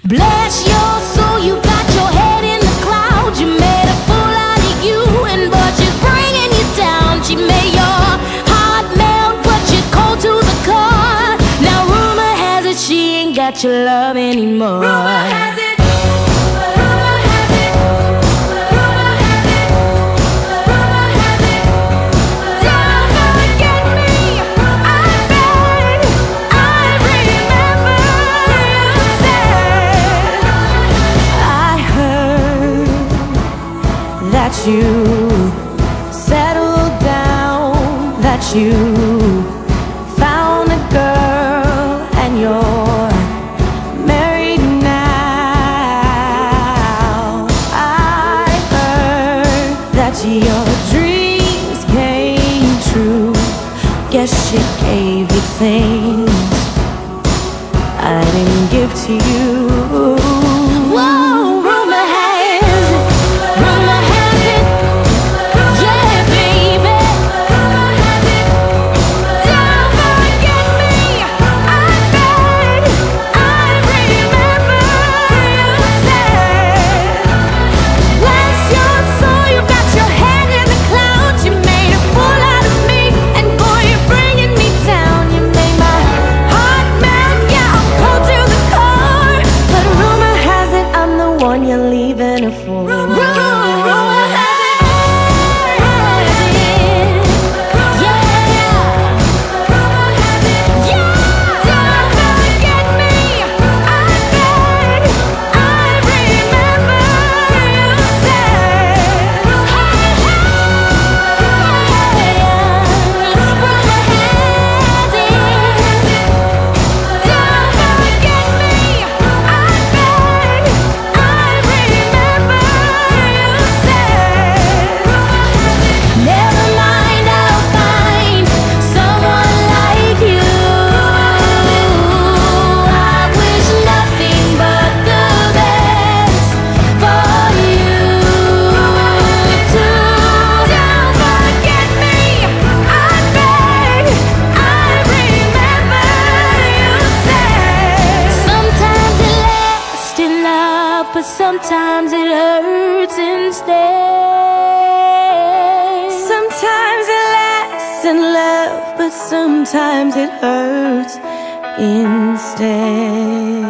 Bless your soul, you got your head in the clouds. You made a fool out of you, and but she's bringing you down. She made your heart melt, put you cold to the core. Now rumor has it she ain't got your love anymore. Rumor has it. That you settled down, that you found a girl and you're married now. I heard that your dreams came true. Guess she gave you things I didn't give to you. Whoa, rumor has it. Rumor has it. Yeah, baby. Rumor has it. Don't forget me. I beg. I remember you said, bless your soul, you got your head in the clouds. You made a fool out of me, and boy, you're bringing me down. You made my heart melt. Yeah, I'm cold to the core. But rumor has it I'm the one you're leaving her for. Rumor has it. Yeah. Rumor has it. Yeah. Don't forget me. I beg. I remember you said, rumor has it. Don't forget me. I beg. I remember you said, never mind, I'll find someone like you. I wish nothing but the best for you too. Don't forget me. I beg. I remember you said, sometimes it lasts in love, but sometimes it hurts instead. Sometimes it lasts in love, but sometimes it hurts instead.